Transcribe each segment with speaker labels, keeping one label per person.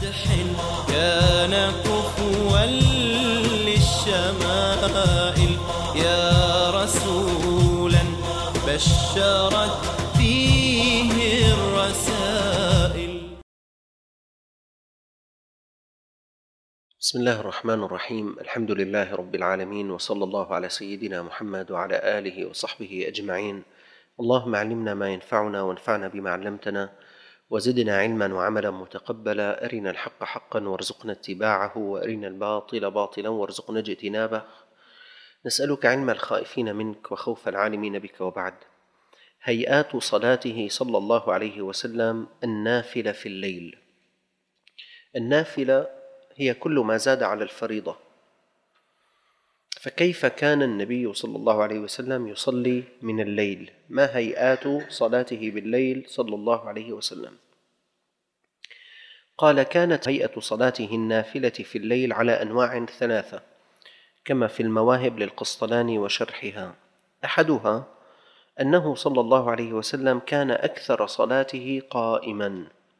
Speaker 1: كان كفوا للشمائل يا رسولا بشرت فيه الرسائل.
Speaker 2: بسم الله الرحمن الرحيم. الحمد لله رب العالمين، وصلى الله على سيدنا محمد وعلى آله وصحبه أجمعين. اللهم علمنا ما ينفعنا وانفعنا بما علمتنا، وزدنا علما وعملا متقبلا. أرنا الحق حقا وارزقنا اتباعه، وأرنا الباطل باطلا وارزقنا اجتنابه. نسألك علم الخائفين منك وخوف العالمين بك. وبعد، هيئات صلاته صلى الله عليه وسلم النافلة في الليل. النافلة هي كل ما زاد على الفريضة، فكيف كان النبي صلى الله عليه وسلم يصلي من الليل؟ ما هيئات صلاته بالليل صلى الله عليه وسلم؟ قال: كانت هيئة صلاته النافلة في الليل على أنواع ثلاثة، كما في المواهب للقسطلاني وشرحها. أحدها أنه صلى الله عليه وسلم كان أكثر صلاته قائما،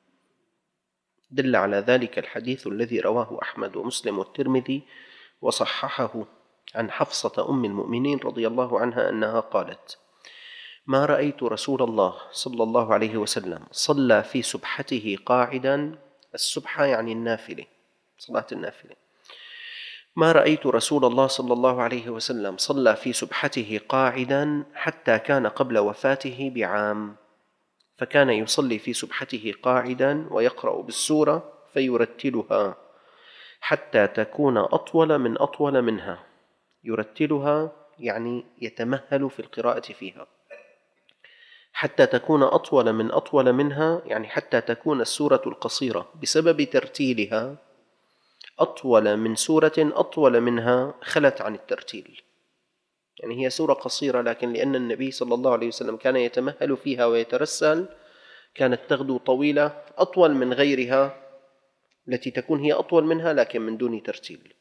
Speaker 2: دل على ذلك الحديث الذي رواه أحمد ومسلم والترمذي وصححه عن حفصة أم المؤمنين رضي الله عنها أنها قالت: ما رأيت رسول الله صلى الله عليه وسلم صلى في سبحته قاعدا. السبحة يعني النافلة، صلاة النافلة. ما رأيت رسول الله صلى الله عليه وسلم صلى في سبحته قاعدا حتى كان قبل وفاته بعام، فكان يصلي في سبحته قاعدا ويقرأ بالسورة فيرتلها حتى تكون أطول منها. يرتلها يعني يتمهل في القراءة فيها، حتى تكون أطول منها يعني حتى تكون السورة القصيرة بسبب ترتيلها أطول من سورة أطول منها خلت عن الترتيل. يعني هي سورة قصيرة، لكن لأن النبي صلى الله عليه وسلم كان يتمهل فيها ويترسل، كانت تغدو طويلة أطول من غيرها التي تكون هي أطول منها لكن من دون ترتيل.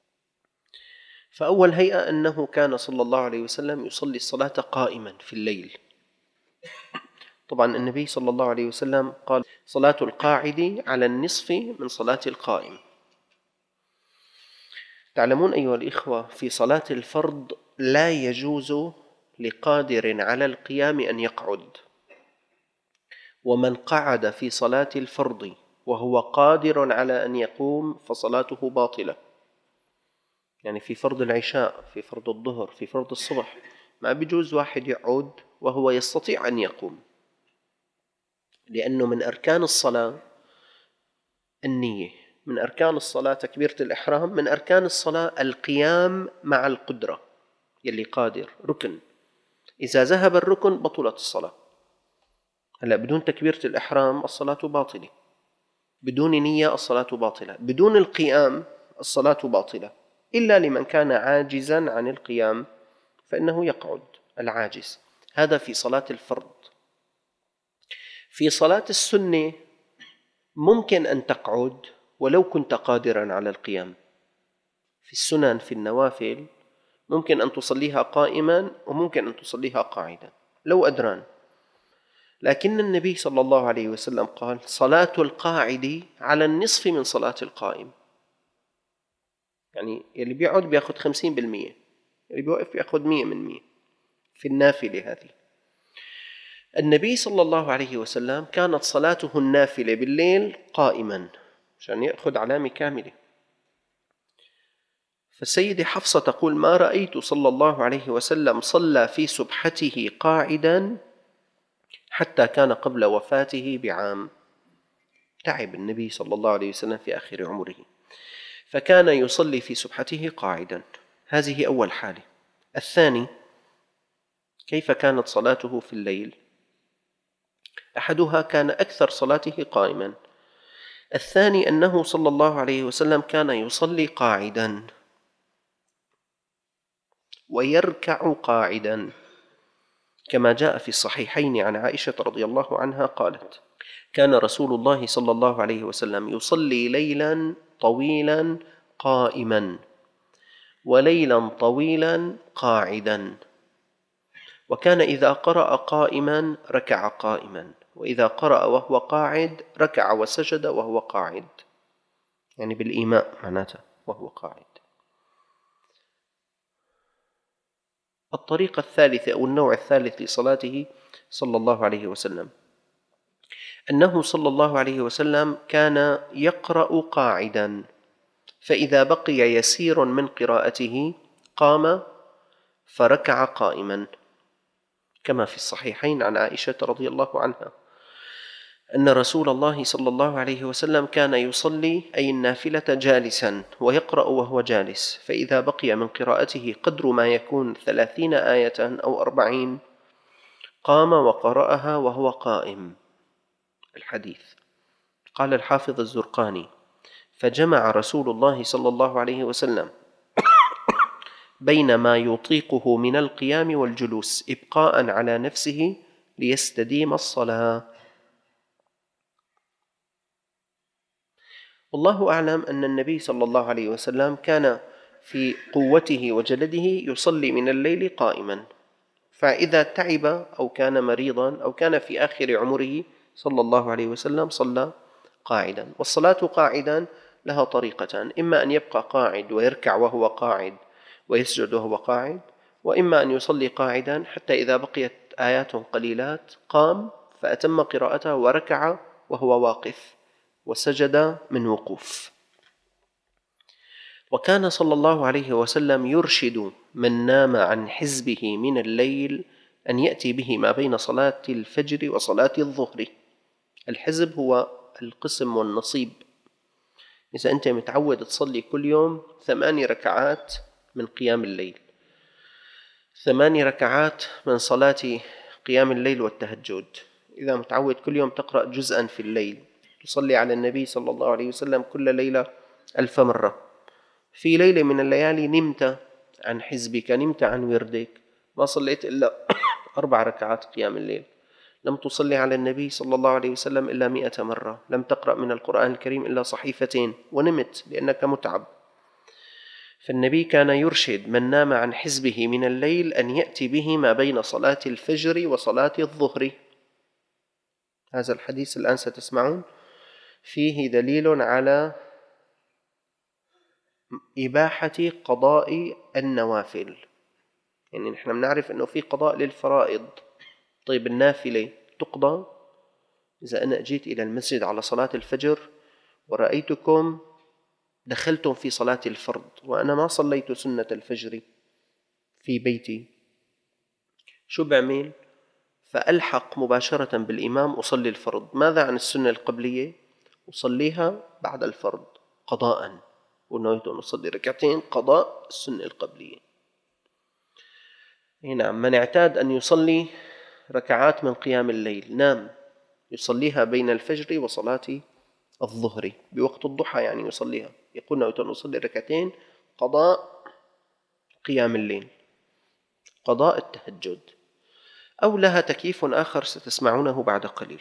Speaker 2: فأول هيئة أنه كان صلى الله عليه وسلم يصلي الصلاة قائما في الليل. طبعا النبي صلى الله عليه وسلم قال: صلاة القاعد على النصف من صلاة القائم. تعلمون أيها الإخوة، في صلاة الفرض لا يجوز لقادر على القيام أن يقعد، ومن قعد في صلاة الفرض وهو قادر على أن يقوم فصلاته باطلة. يعني في فرض العشاء، في فرض الظهر، في فرض الصبح، ما بيجوز واحد يقعد وهو يستطيع أن يقوم، لأنه من أركان الصلاة النية، من أركان الصلاة تكبيرة الإحرام، من أركان الصلاة القيام مع القدرة، يلي قادر ركن. إذا ذهب الركن بطلت الصلاة. هلأ بدون تكبيرة الإحرام الصلاة باطلة، بدون نية الصلاة باطلة، بدون القيام الصلاة باطلة، إلا لمن كان عاجزا عن القيام فإنه يقعد العاجز. هذا في صلاة الفرض. في صلاة السنة ممكن أن تقعد ولو كنت قادرا على القيام. في السنن، في النوافل، ممكن أن تصليها قائما وممكن أن تصليها قاعدا لو أدران. لكن النبي صلى الله عليه وسلم قال: صلاة القاعد على النصف من صلاة القائم. يعني اللي بيقعد بيأخذ 50%، اللي بيوقف بيأخذ 100% في النافلة هذه. النبي صلى الله عليه وسلم كانت صلاته النافلة بالليل قائما عشان يأخذ علامة كاملة. فالسيدة حفصة تقول: ما رأيت صلى الله عليه وسلم صلى في سبحته قاعدا حتى كان قبل وفاته بعام. تعب النبي صلى الله عليه وسلم في آخر عمره، فكان يصلي في سبحته قاعدا. هذه أول حالة. الثاني، كيف كانت صلاته في الليل؟ أحدها كان أكثر صلاته قائما. الثاني أنه صلى الله عليه وسلم كان يصلي قاعدا ويركع قاعدا، كما جاء في الصحيحين عن عائشة رضي الله عنها قالت: كان رسول الله صلى الله عليه وسلم يصلي ليلا طويلا قائما وليلا طويلا قاعدا، وكان إذا قرأ قائما ركع قائما، وإذا قرأ وهو قاعد ركع وسجد وهو قاعد. يعني بالإيماء معناته وهو قاعد. الطريقة الثالثة أو النوع الثالث لصلاته صلى الله عليه وسلم أنه صلى الله عليه وسلم كان يقرأ قاعدا، فإذا بقي يسير من قراءته قام فركع قائما، كما في الصحيحين عن عائشة رضي الله عنها أن رسول الله صلى الله عليه وسلم كان يصلي أي النافلة جالسا ويقرأ وهو جالس، فإذا بقي من قراءته قدر ما يكون 30 آية أو 40 قام وقرأها وهو قائم. الحديث قال الحافظ الزرقاني: فجمع رسول الله صلى الله عليه وسلم بين ما يطيقه من القيام والجلوس إبقاء على نفسه ليستديم الصلاة. والله أعلم أن النبي صلى الله عليه وسلم كان في قوته وجلده يصلي من الليل قائما، فإذا تعب أو كان مريضا أو كان في آخر عمره صلى الله عليه وسلم صلى قاعدا. والصلاة قاعدا لها طريقتان: إما أن يبقى قاعد ويركع وهو قاعد ويسجد وهو قاعد، وإما أن يصلي قاعدا حتى إذا بقيت آيات قليلات قام فأتم قراءته وركع وهو واقف وسجد من وقوف. وكان صلى الله عليه وسلم يرشد من نام عن حزبه من الليل أن يأتي به ما بين صلاة الفجر وصلاة الظهر. الحزب هو القسم والنصيب. إذا أنت متعود تصلي كل يوم 8 ركعات من قيام الليل، 8 ركعات من صلاة قيام الليل والتهجد، إذا متعود كل يوم تقرأ جزءا في الليل، تصلي على النبي صلى الله عليه وسلم كل ليلة 1000 مرة، في ليلة من الليالي نمت عن حزبك، نمت عن وردك، ما صليت إلا 4 ركعات قيام الليل، لم تصلي على النبي صلى الله عليه وسلم إلا 100 مرة، لم تقرأ من القرآن الكريم إلا صحيفتين ونمت لأنك متعب. فالنبي كان يرشد من نام عن حزبه من الليل أن يأتي به ما بين صلاة الفجر وصلاة الظهر. هذا الحديث الآن ستسمعون فيه دليل على إباحة قضاء النوافل. يعني نحن بنعرف أنه في قضاء للفرائض، طيب النافلة تقضى إذا أنا أجيت إلى المسجد على صلاة الفجر ورأيتكم دخلتم في صلاة الفرض وأنا ما صليت سنة الفجر في بيتي، شو بعمل؟ فألحق مباشرة بالإمام أصلي الفرض. ماذا عن السنة القبلية؟ أصليها بعد الفرض قضاء، ونويت أن أصلي ركعتين قضاء السنة القبلية. هنا من اعتاد أن يصلي ركعات من قيام الليل نام يصليها بين الفجر وصلاة الظهر بوقت الضحى، يعني يصليها، يقول نويت أن أصلي ركعتين قضاء قيام الليل، قضاء التهجد، أو لها تكييف آخر ستسمعونه بعد قليل.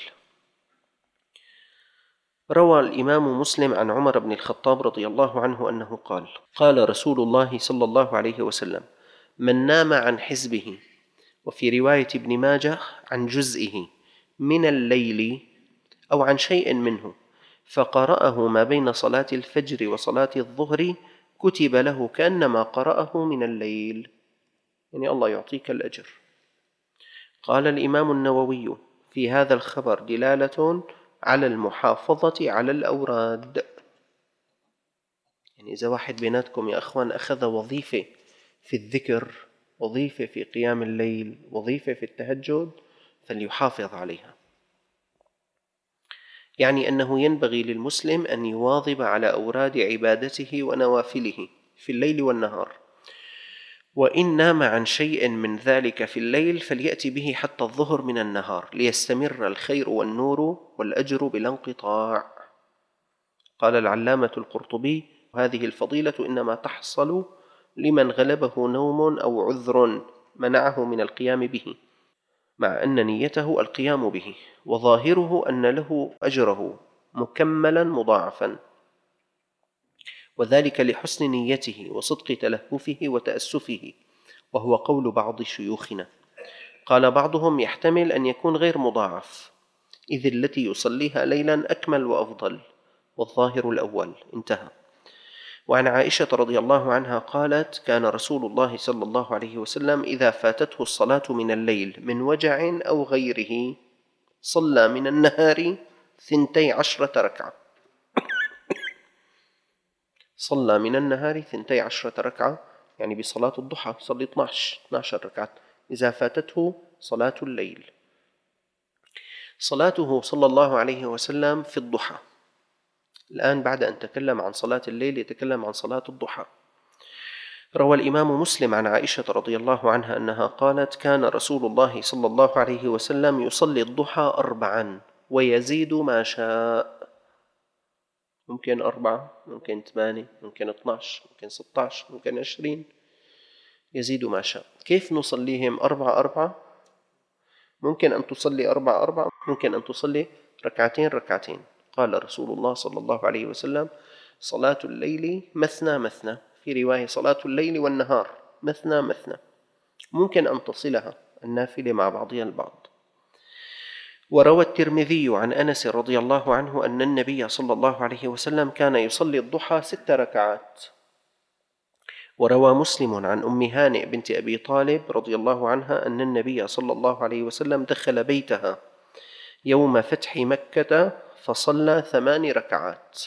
Speaker 2: روى الإمام مسلم عن عمر بن الخطاب رضي الله عنه أنه قال: قال رسول الله صلى الله عليه وسلم: من نام عن حزبه، وفي رواية ابن ماجه عن جزئه من الليل أو عن شيء منه، فقرأه ما بين صلاة الفجر وصلاة الظهر كتب له كأنما قرأه من الليل، يعني الله يعطيك الأجر. قال الإمام النووي: في هذا الخبر دلالة على المحافظة على الأوراد. يعني إذا واحد بيناتكم يا أخوان أخذ وظيفة في الذكر، وظيفة في قيام الليل، وظيفة في التهجد، فليحافظ عليها. يعني أنه ينبغي للمسلم أن يواظب على أوراد عبادته ونوافله في الليل والنهار، وإن نام عن شيء من ذلك في الليل فليأتي به حتى الظهر من النهار ليستمر الخير والنور والأجر بلا انقطاع. قال العلامة القرطبي: هذه الفضيلة إنما تحصل لمن غلبه نوم أو عذر منعه من القيام به، مع أن نيته القيام به، وظاهره أن له أجره مكملا مضاعفا، وذلك لحسن نيته وصدق تلهفه وتأسفه، وهو قول بعض شيوخنا. قال بعضهم: يحتمل أن يكون غير مضاعف، إذ التي يصليها ليلا أكمل وأفضل، والظاهر الأول. انتهى. وعن عائشة رضي الله عنها قالت: كان رسول الله صلى الله عليه وسلم إذا فاتته الصلاة من الليل من وجع أو غيره صلى من النهار 12 ركعة. صلى من النهار 12 ركعة، يعني بصلاة الضحى صلي 12 ركعة إذا فاتته صلاة الليل. صلاته صلى الله عليه وسلم في الضحى. الآن بعد أن تكلم عن صلاة الليل يتكلم عن صلاة الضحى. روى الإمام مسلم عن عائشة رضي الله عنها أنها قالت: كان رسول الله صلى الله عليه وسلم يصلي الضحى 4 ويزيد ما شاء. ممكن 4، ممكن 8، ممكن 12، ممكن 16، ممكن 20، يزيد ما شاء. كيف نصليهم 4-4؟ ممكن أن تصلي 4-4، ممكن أن تصلي 2-2. قال رسول الله صلى الله عليه وسلم: صلاة الليل مثنى مثنى، في رواية صلاة الليل والنهار مثنى مثنى، ممكن أن تصلها النافلة مع بعضها البعض. وروى الترمذي عن أنس رضي الله عنه أن النبي صلى الله عليه وسلم كان يصلي الضحى 6 ركعات. وروى مسلم عن أم هانئ بنت أبي طالب رضي الله عنها أن النبي صلى الله عليه وسلم دخل بيتها يوم فتح مكة فصلى 8 ركعات.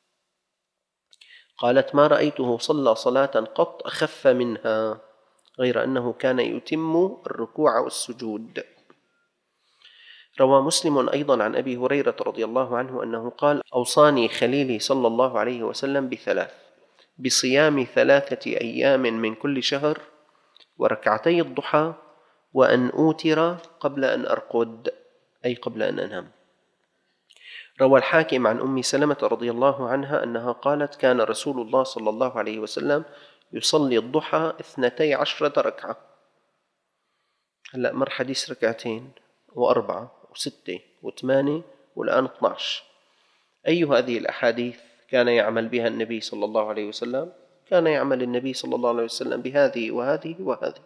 Speaker 2: قالت: ما رأيته صلى صلاة قط أخف منها، غير أنه كان يتم الركوع والسجود. روى مسلم أيضا عن أبي هريرة رضي الله عنه أنه قال: أوصاني خليلي صلى الله عليه وسلم ب3: بصيام 3 أيام من كل شهر، وركعتي الضحى، وأن أوتر قبل أن أرقد، أي قبل أن أنام. روى الحاكم عن أم سلمة رضي الله عنها أنها قالت: كان رسول الله صلى الله عليه وسلم يصلي الضحى 12 ركعة. هلأ مر حديث 2 و4 و6 و8 والآن 12. أي هذه الأحاديث كان يعمل بها النبي صلى الله عليه وسلم؟ كان يعمل النبي صلى الله عليه وسلم بهذه وهذه وهذه.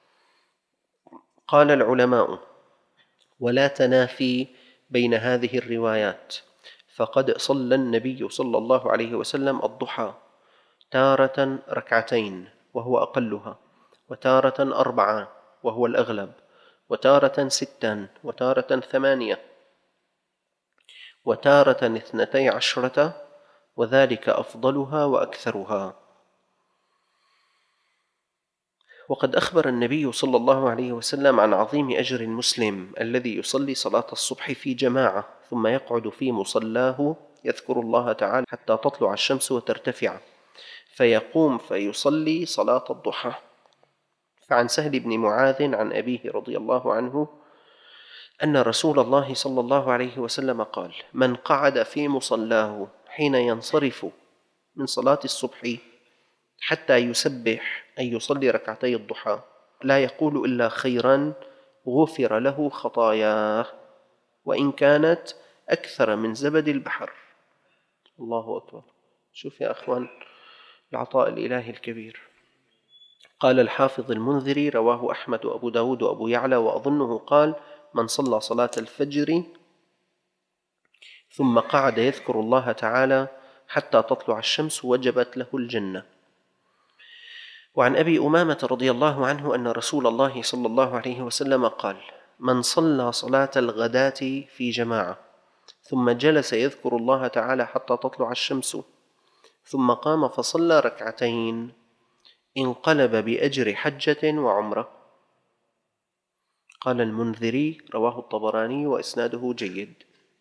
Speaker 2: قال العلماء: ولا تنافي بين هذه الروايات، فقد صلى النبي صلى الله عليه وسلم الضحى تارة 2 وهو أقلها، وتارة 4 وهو الأغلب، وتارة 6، وتارة 8، وتارة 12، وذلك أفضلها وأكثرها. وقد أخبر النبي صلى الله عليه وسلم عن عظيم أجر المسلم الذي يصلي صلاة الصبح في جماعة ثم يقعد في مصلاه يذكر الله تعالى حتى تطلع الشمس وترتفع، فيقوم فيصلي صلاة الضحى. فعن سهل بن معاذ عن أبيه رضي الله عنه أن رسول الله صلى الله عليه وسلم قال: من قعد في مصلاه حين ينصرف من صلاة الصبح حتى يسبح، أي يصلي 2 الضحى، لا يقول إلا خيرا، غفر له خطاياه وإن كانت أكثر من زبد البحر. الله أكبر. شوف يا أخوان العطاء الإلهي الكبير. قال الحافظ المنذري: رواه أحمد وأبو داود وأبو يعلى، وأظنه قال: من صلى صلاة الفجر ثم قعد يذكر الله تعالى حتى تطلع الشمس وجبت له الجنة. وعن أبي أمامة رضي الله عنه أن رسول الله صلى الله عليه وسلم قال: من صلى صلاة الغداة في جماعة ثم جلس يذكر الله تعالى حتى تطلع الشمس ثم قام فصلى 2 انقلب بأجر حجة وعمرة. قال المنذري: رواه الطبراني وإسناده جيد.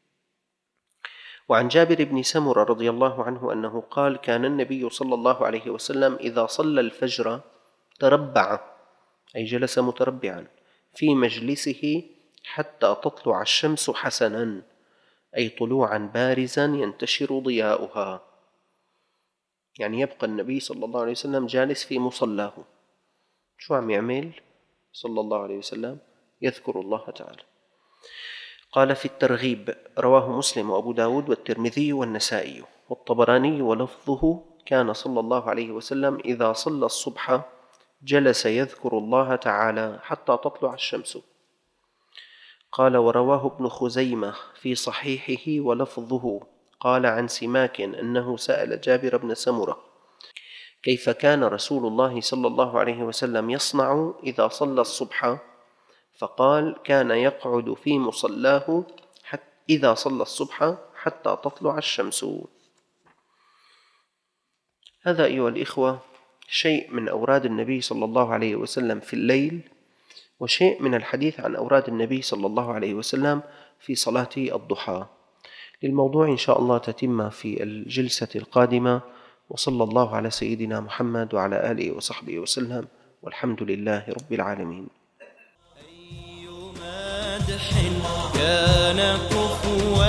Speaker 2: وعن جابر بن سمرة رضي الله عنه أنه قال: كان النبي صلى الله عليه وسلم إذا صلى الفجر تربع، أي جلس متربعا في مجلسه حتى تطلع الشمس حسنا، أي طلوعا بارزا ينتشر ضياؤها. يعني يبقى النبي صلى الله عليه وسلم جالس في مصلاه، شو عم يعمل صلى الله عليه وسلم؟ يذكر الله تعالى. قال في الترغيب: رواه مسلم وأبو داود والترمذي والنسائي والطبراني، ولفظه: كان صلى الله عليه وسلم إذا صلى الصبح جلس يذكر الله تعالى حتى تطلع الشمس. قال: ورواه ابن خزيمة في صحيحه ولفظه: قال عن سماك أنه سأل جابر بن سمرة: كيف كان رسول الله صلى الله عليه وسلم يصنع إذا صلى الصبح؟ فقال: كان يقعد في مصلاه إذا صلى الصبح حتى تطلع الشمس. هذا أيها الإخوة شيء من أوراد النبي صلى الله عليه وسلم في الليل، وشيء من الحديث عن أوراد النبي صلى الله عليه وسلم في صلاة الضحى. للموضوع إن شاء الله تتم في الجلسة القادمة، وصلى الله على سيدنا محمد وعلى آله وصحبه وسلم، والحمد لله رب العالمين.
Speaker 1: أي مدح كان كفوا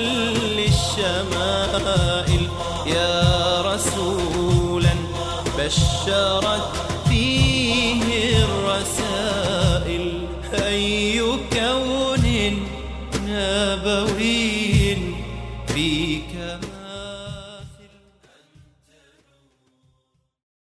Speaker 1: للشمائل، يا رسولا بشرت فيه الرسائل. أي كون نبوي فيك